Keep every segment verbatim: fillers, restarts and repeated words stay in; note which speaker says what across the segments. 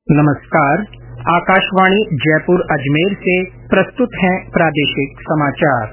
Speaker 1: नमस्कार। आकाशवाणी जयपुर अजमेर से प्रस्तुत हैं प्रादेशिक समाचार।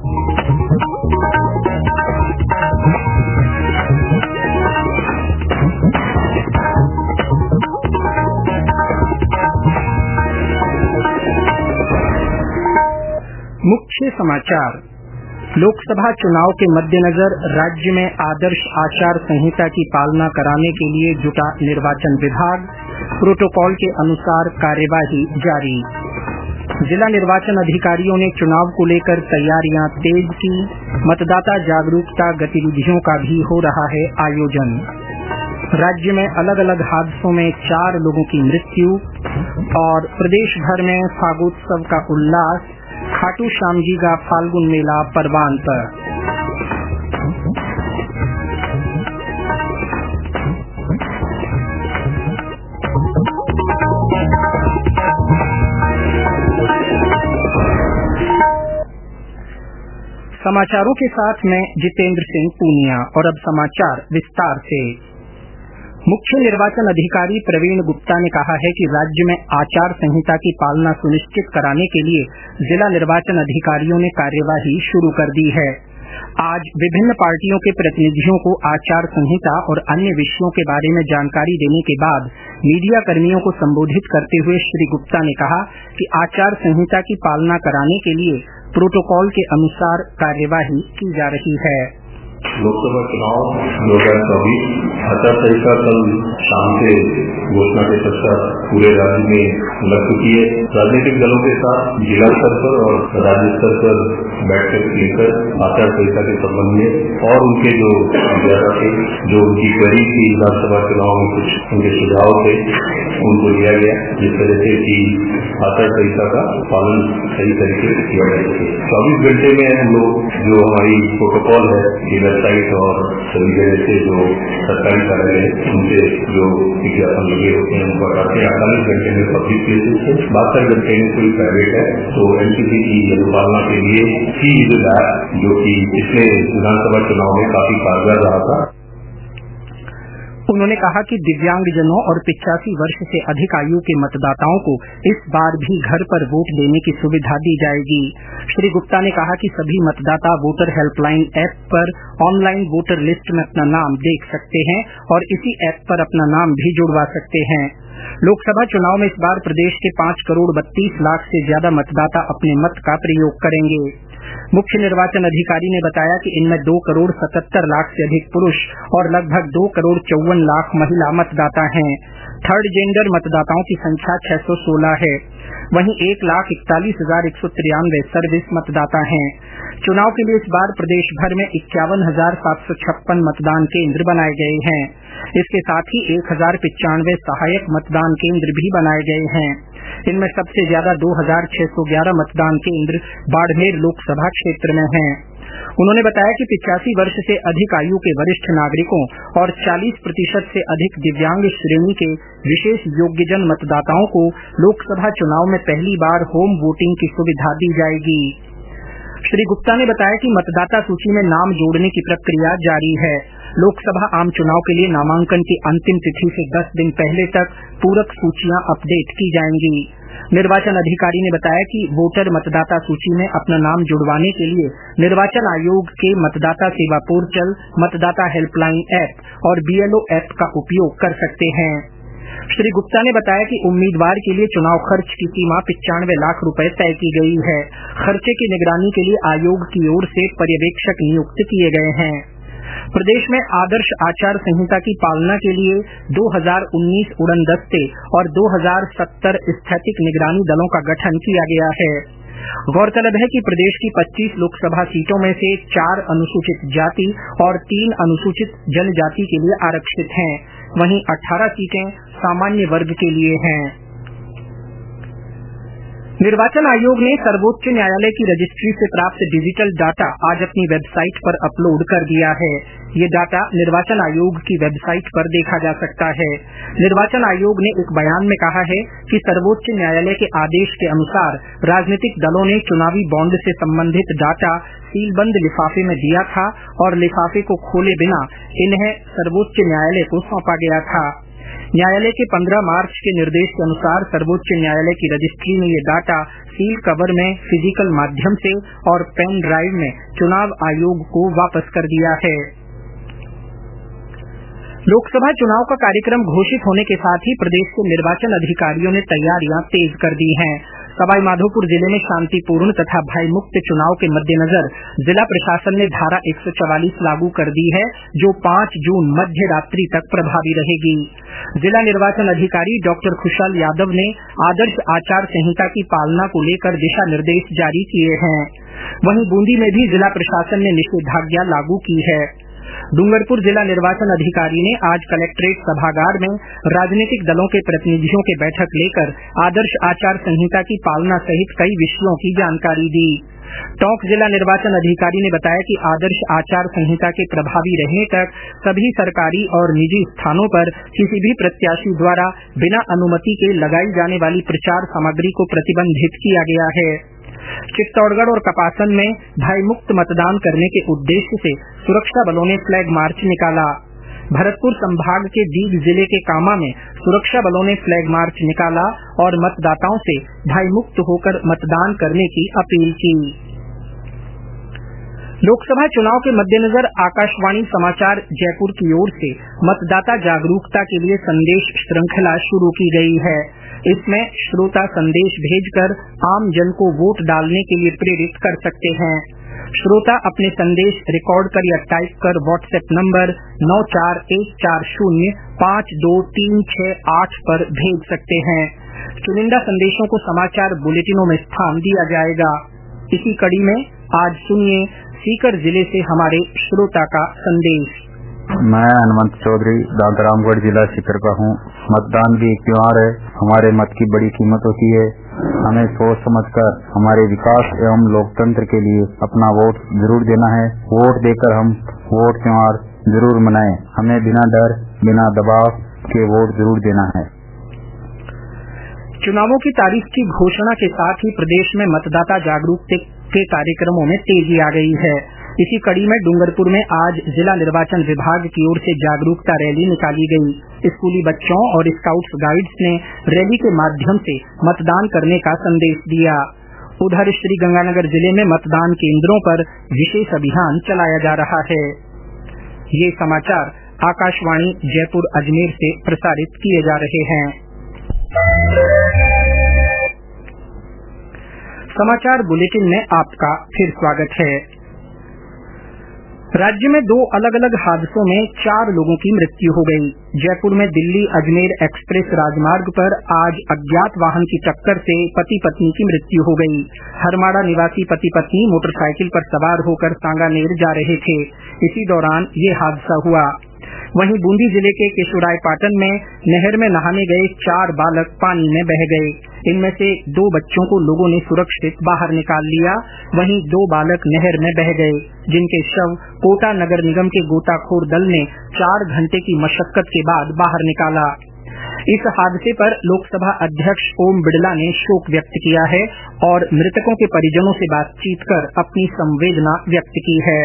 Speaker 1: मुख्य समाचार। लोकसभा चुनाव के मद्देनजर राज्य में आदर्श आचार संहिता की पालना कराने के लिए जुटा निर्वाचन विभाग। प्रोटोकॉल के अनुसार कार्यवाही जारी। जिला निर्वाचन अधिकारियों ने चुनाव को लेकर तैयारियां तेज की। मतदाता जागरूकता गतिविधियों का भी हो रहा है आयोजन। राज्य में अलग अलग हादसों में चार लोगों की मृत्यु। और प्रदेश भर में फागोत्सव का उल्लास। खाटू श्याम जी का फाल्गुन मेला परवान पर। समाचारों के साथ मैं जितेंद्र सिंह पूनिया। और अब समाचार विस्तार से। मुख्य निर्वाचन अधिकारी प्रवीण गुप्ता ने कहा है कि राज्य में आचार संहिता की पालना सुनिश्चित कराने के लिए जिला निर्वाचन अधिकारियों ने कार्यवाही शुरू कर दी है। आज विभिन्न पार्टियों के प्रतिनिधियों को आचार संहिता और अन्य विषयों के बारे में जानकारी देने के बाद मीडिया कर्मियों को संबोधित करते हुए श्री गुप्ता ने कहा कि आचार संहिता की पालना कराने के लिए प्रोटोकॉल के अनुसार कार्यवाही की जा रही है।
Speaker 2: लोकसभा चुनाव दो हजार चौबीस आचार संहिता कल शाम से घोषणा के पश्चात पूरे राज्य में लग चुकी है। राजनीतिक दलों के साथ जिला स्तर पर और राज्य स्तर पर बैठक लेकर आचार संहिता के संबंध में और उनके जो ज्यादा थे जो उनकी क्वेरी थी विधानसभा चुनाव में कुछ उनके सुझाव थे उनको लिया गया, जिस तरह से कि आचार संहिता का पालन सही तरीके से किया जा सके। चौबीस घंटे में हम लोग जो हमारी प्रोटोकॉल है वेबसाइट और सभी जगह से जो सरकारी कार्यालय उनसे जो विज्ञापन लगे होते हैं उनको हटाते हैं। अड़तालीस घंटे में पब्लिक प्लेसेस है, बहत्तर घंटे में कोई प्राइवेट है। तो एनसीसी की अनुपालना के लिए की ऐप जो कि पिछले विधानसभा चुनाव में काफी कारगर रहा था।
Speaker 1: उन्होंने कहा कि दिव्यांगजनों और पिचासी वर्ष से अधिक आयु के मतदाताओं को इस बार भी घर पर वोट देने की सुविधा दी जाएगी। श्री गुप्ता ने कहा कि सभी मतदाता वोटर हेल्पलाइन ऐप पर ऑनलाइन वोटर लिस्ट में अपना नाम देख सकते हैं और इसी ऐप पर अपना नाम भी जुड़वा सकते हैं। लोकसभा चुनाव में इस बार प्रदेश के पाँच करोड़ बत्तीस लाख से ज्यादा मतदाता अपने मत का प्रयोग करेंगे। मुख्य निर्वाचन अधिकारी ने बताया कि इनमें दो करोड़ सतहत्तर लाख से अधिक पुरुष और लगभग दो करोड़ चौवन लाख महिला मतदाता हैं। थर्ड जेंडर मतदाताओं की संख्या छह सौ सोलह है। वहीं एक लाख इकतालीस हजार एक सौ तिरानवे सर्विस मतदाता हैं। चुनाव के लिए इस बार प्रदेश भर में इक्यावन हजार सात सौ छप्पन मतदान केंद्र बनाए गए हैं। इसके साथ ही एक हजार पिचानवे सहायक मतदान केंद्र भी बनाए गए हैं। इनमें सबसे ज्यादा दो हजार छह सौ ग्यारह मतदान केंद्र बाड़मेर लोकसभा क्षेत्र में हैं। उन्होंने बताया कि पिचासी वर्ष से अधिक आयु के वरिष्ठ नागरिकों और चालीस प्रतिशत से अधिक दिव्यांग श्रेणी के विशेष योग्यजन मतदाताओं को लोकसभा चुनाव में पहली बार होम वोटिंग की सुविधा दी जाएगी। श्री गुप्ता ने बताया कि मतदाता सूची में नाम जोड़ने की प्रक्रिया जारी है। लोकसभा आम चुनाव के लिए नामांकन की अंतिम तिथि से दस दिन पहले तक पूरक सूचियां अपडेट की जाएंगी। निर्वाचन अधिकारी ने बताया कि वोटर मतदाता सूची में अपना नाम जुड़वाने के लिए निर्वाचन आयोग के मतदाता सेवा पोर्टल, मतदाता हेल्पलाइन ऐप और बीएलओ ऐप का उपयोग कर सकते हैं। श्री गुप्ता ने बताया कि उम्मीदवार के लिए चुनाव खर्च की सीमा पिचानवे लाख रुपए तय की गई है। खर्चे की निगरानी के लिए आयोग की ओर से पर्यवेक्षक नियुक्त किए गए हैं। प्रदेश में आदर्श आचार संहिता की पालना के लिए दो हजार उन्नीस उड़न दस्ते और दो हजार सत्तर स्थैतिक निगरानी दलों का गठन किया गया है। गौरतलब है कि प्रदेश की पच्चीस लोकसभा सीटों में से चार अनुसूचित जाति और तीन अनुसूचित जनजाति के लिए आरक्षित हैं। वहीं अठारह सीटें सामान्य वर्ग के लिए हैं। निर्वाचन आयोग ने सर्वोच्च न्यायालय की रजिस्ट्री से प्राप्त डिजिटल डाटा आज अपनी वेबसाइट पर अपलोड कर दिया है। ये डाटा निर्वाचन आयोग की वेबसाइट पर देखा जा सकता है। निर्वाचन आयोग ने एक बयान में कहा है कि सर्वोच्च न्यायालय के आदेश के अनुसार राजनीतिक दलों ने चुनावी बॉन्ड से संबंधित डाटा सीलबंद लिफाफे में दिया था और लिफाफे को खोले बिना इन्हें सर्वोच्च न्यायालय को सौंपा गया था। न्यायालय के पंद्रह मार्च के निर्देश के अनुसार सर्वोच्च न्यायालय की रजिस्ट्री ने ये डाटा सील कवर में फिजिकल माध्यम से और पेन ड्राइव में चुनाव आयोग को वापस कर दिया है। लोकसभा चुनाव का कार्यक्रम घोषित होने के साथ ही प्रदेश के निर्वाचन अधिकारियों ने तैयारियां तेज कर दी हैं। सवाईमाधोपुर जिले में शांतिपूर्ण तथा भयमुक्त चुनाव के मद्देनजर जिला प्रशासन ने धारा एक सौ चवालीस लागू कर दी है, जो पांच जून मध्य रात्रि तक प्रभावी रहेगी। जिला निर्वाचन अधिकारी डॉक्टर खुशहाल यादव ने आदर्श आचार संहिता की पालना को लेकर दिशा निर्देश जारी किए हैं। वहीं बूंदी में भी जिला प्रशासन ने निषेधाज्ञा लागू की है। डूंगरपुर जिला निर्वाचन अधिकारी ने आज कलेक्ट्रेट सभागार में राजनीतिक दलों के प्रतिनिधियों की बैठक लेकर आदर्श आचार संहिता की पालना सहित कई विषयों की जानकारी दी। टोंक जिला निर्वाचन अधिकारी ने बताया कि आदर्श आचार संहिता के प्रभावी रहने तक सभी सरकारी और निजी स्थानों पर किसी भी प्रत्याशी द्वारा बिना अनुमति के लगाई जाने वाली प्रचार सामग्री को प्रतिबंधित किया गया है। चित्तौड़गढ़ और कपासन में भयमुक्त मतदान करने के उद्देश्य से सुरक्षा बलों ने फ्लैग मार्च निकाला। भरतपुर संभाग के दीग जिले के कामा में सुरक्षा बलों ने फ्लैग मार्च निकाला और मतदाताओं से भयमुक्त होकर मतदान करने की अपील की। लोकसभा चुनाव के मद्देनजर आकाशवाणी समाचार जयपुर की ओर से मतदाता जागरूकता के लिए संदेश श्रृंखला शुरू की गई है। इसमें श्रोता संदेश भेजकर आम जन को वोट डालने के लिए प्रेरित कर सकते हैं। श्रोता अपने संदेश रिकॉर्ड कर या टाइप कर व्हाट्सएप नंबर नौ चार एक चार शून्य पाँच दो तीन छह आठ पर भेज सकते हैं। चुनिंदा संदेशों को समाचार बुलेटिनों में स्थान दिया जाएगा। इसी कड़ी में आज सुनिए सीकर जिले से हमारे श्रोता का संदेश।
Speaker 3: मैं हनुमंत चौधरी दादरामगढ़ जिला सीकर का हूँ। मतदान भी एक त्योहार है। हमारे मत की बड़ी कीमत होती है। हमें सोच समझकर हमारे विकास एवं लोकतंत्र के लिए अपना वोट जरूर देना है। वोट देकर हम वोट त्योहार जरूर मनाएं। हमें बिना डर बिना दबाव के वोट जरूर देना है।
Speaker 1: चुनावों की तारीख की घोषणा के साथ ही प्रदेश में मतदाता जागरूकता के कार्यक्रमों में तेजी आ गई है। इसी कड़ी में डूंगरपुर में आज जिला निर्वाचन विभाग की ओर से जागरूकता रैली निकाली गई। स्कूली बच्चों और स्काउट्स गाइड्स ने रैली के माध्यम से मतदान करने का संदेश दिया। उधर श्रीगंगानगर जिले में मतदान केंद्रों पर विशेष अभियान चलाया जा रहा है। ये समाचार आकाशवाणी जयपुर अजमेर से प्रसारित किए जा रहे हैं। समाचार बुलेटिन में आपका फिर स्वागत है। राज्य में दो अलग अलग हादसों में चार लोगों की मृत्यु हो गई। जयपुर में दिल्ली अजमेर एक्सप्रेस राजमार्ग पर आज अज्ञात वाहन की टक्कर से पति पत्नी की मृत्यु हो गई। हरमाड़ा निवासी पति पत्नी मोटरसाइकिल पर सवार होकर सांगानेर जा रहे थे। इसी दौरान ये हादसा हुआ। वहीं बूंदी जिले के केशोरायपाटन में नहर में नहाने गए चार बालक पानी में बह गए। इनमें से दो बच्चों को लोगों ने सुरक्षित बाहर निकाल लिया। वहीं दो बालक नहर में बह गए, जिनके शव कोटा नगर निगम के गोताखोर दल ने चार घंटे की मशक्कत के बाद बाहर निकाला। इस हादसे पर लोकसभा अध्यक्ष ओम बिड़ला ने शोक व्यक्त किया है और मृतकों के परिजनों से बातचीत कर अपनी संवेदना व्यक्त की है।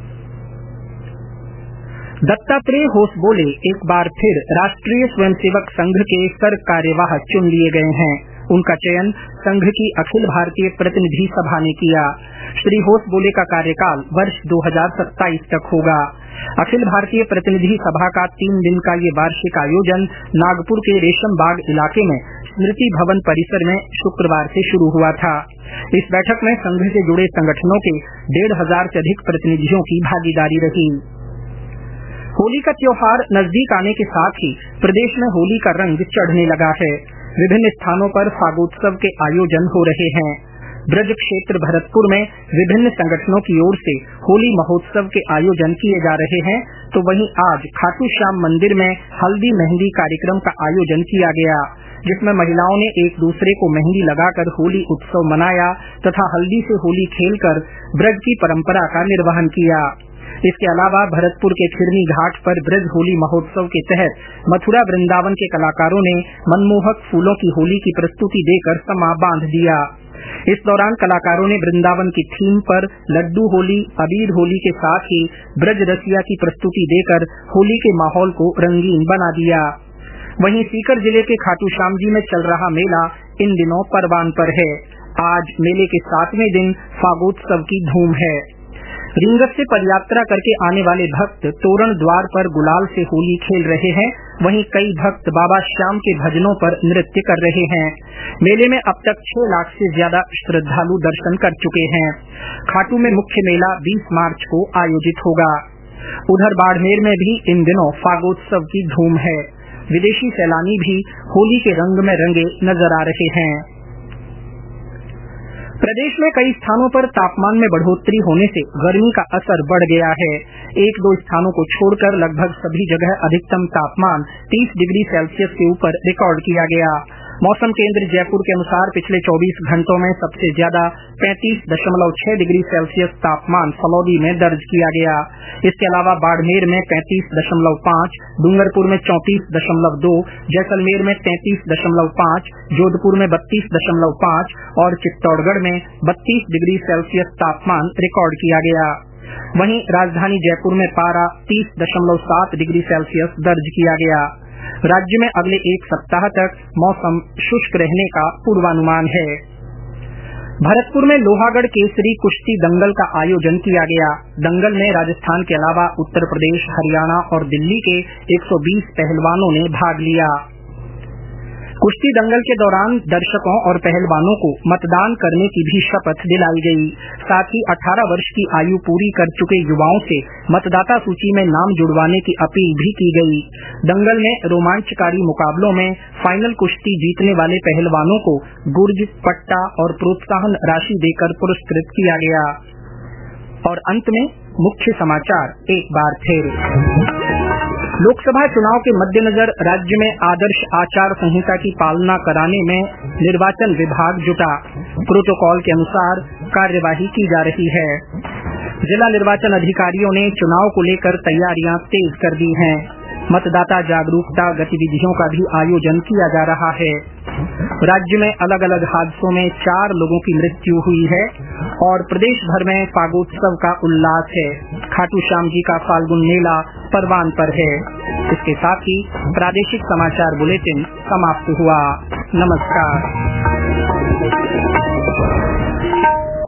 Speaker 1: दत्तात्रेय होसबोले एक बार फिर राष्ट्रीय स्वयंसेवक संघ के सर कार्यवाह चुन लिए गए हैं। उनका चयन संघ की अखिल भारतीय प्रतिनिधि सभा ने किया। श्री होसबोले का कार्यकाल वर्ष दो हजार सत्ताईस तक होगा। अखिल भारतीय प्रतिनिधि सभा का तीन दिन का ये वार्षिक आयोजन नागपुर के रेशम बाग इलाके में स्मृति भवन परिसर में शुक्रवार से शुरू हुआ था। इस बैठक में संघ से जुड़े संगठनों के डेढ़ हजार से अधिक प्रतिनिधियों की भागीदारी रही। होली का त्योहार नजदीक आने के साथ ही प्रदेश में होली का रंग चढ़ने लगा है। विभिन्न स्थानों पर फागोत्सव के आयोजन हो रहे हैं। ब्रज क्षेत्र भरतपुर में विभिन्न संगठनों की ओर से होली महोत्सव के आयोजन किए जा रहे हैं, तो वहीं आज खाटू श्याम मंदिर में हल्दी मेहंदी कार्यक्रम का आयोजन किया गया, जिसमें महिलाओं ने एक दूसरे को मेहंदी लगाकर होली उत्सव मनाया तथा हल्दी से होली खेलकर ब्रज की परंपरा का निर्वहन किया। इसके अलावा भरतपुर के खिरनी घाट पर ब्रज होली महोत्सव के तहत मथुरा वृंदावन के कलाकारों ने मनमोहक फूलों की होली की प्रस्तुति देकर समा बांध दिया। इस दौरान कलाकारों ने वृंदावन की थीम पर लड्डू होली, अबीर होली के साथ ही ब्रज रसिया की प्रस्तुति देकर होली के माहौल को रंगीन बना दिया। वहीं सीकर जिले के खाटू श्याम जी में चल रहा मेला इन दिनों परवान पर है। आज मेले के सातवें दिन फागोत्सव की धूम है। रींगस से पदयात्रा करके आने वाले भक्त तोरण द्वार पर गुलाल से होली खेल रहे हैं। वहीं कई भक्त बाबा श्याम के भजनों पर नृत्य कर रहे हैं। मेले में अब तक छह लाख से ज्यादा श्रद्धालु दर्शन कर चुके हैं। खाटू में मुख्य मेला बीस मार्च को आयोजित होगा। उधर बाड़मेर में भी इन दिनों फागोत्सव की धूम है। विदेशी सैलानी भी होली के रंग में रंगे नजर आ रहे हैं। प्रदेश में कई स्थानों पर तापमान में बढ़ोतरी होने से गर्मी का असर बढ़ गया है। एक दो स्थानों को छोड़कर लगभग सभी जगह अधिकतम तापमान तीस डिग्री सेल्सियस के ऊपर रिकॉर्ड किया गया। मौसम केंद्र जयपुर के अनुसार पिछले चौबीस घंटों में सबसे ज्यादा पैंतीस दशमलव छह डिग्री सेल्सियस तापमान फलौदी में दर्ज किया गया। इसके अलावा बाड़मेर में पैंतीस दशमलव पाँच, डूंगरपुर में चौंतीस दशमलव दो, जैसलमेर में तैंतीस दशमलव पाँच, जोधपुर में बत्तीस दशमलव पाँच और चित्तौड़गढ़ में बत्तीस डिग्री सेल्सियस तापमान रिकॉर्ड किया गया। वहीं राजधानी जयपुर में पारा तीस दशमलव सात डिग्री सेल्सियस दर्ज किया गया। राज्य में अगले एक सप्ताह तक मौसम शुष्क रहने का पूर्वानुमान है। भरतपुर में लोहागढ़ केसरी कुश्ती दंगल का आयोजन किया गया। दंगल में राजस्थान के अलावा उत्तर प्रदेश, हरियाणा और दिल्ली के एक सौ बीस पहलवानों ने भाग लिया। कुश्ती दंगल के दौरान दर्शकों और पहलवानों को मतदान करने की भी शपथ दिलाई गई। साथ ही अठारह वर्ष की आयु पूरी कर चुके युवाओं से मतदाता सूची में नाम जुड़वाने की अपील भी की गई। दंगल में रोमांचकारी मुकाबलों में फाइनल कुश्ती जीतने वाले पहलवानों को गुर्ज, पट्टा और प्रोत्साहन राशि देकर पुरस्कृत किया गया। और अंत में मुख्य समाचार एक बार फिर। लोकसभा चुनाव के मद्देनजर राज्य में आदर्श आचार संहिता की पालना कराने में निर्वाचन विभाग जुटा। प्रोटोकॉल के अनुसार कार्यवाही की जा रही है। जिला निर्वाचन अधिकारियों ने चुनाव को लेकर तैयारियां तेज कर दी हैं। मतदाता जागरूकता गतिविधियों का भी आयोजन किया जा रहा है। राज्य में अलग अलग हादसों में चार लोगों की मृत्यु हुई है और प्रदेश भर में फागोत्सव का उल्लास है। खाटू श्याम जी का फाल्गुन मेला परवान पर है। इसके साथ ही प्रादेशिक समाचार बुलेटिन समाप्त हुआ। नमस्कार।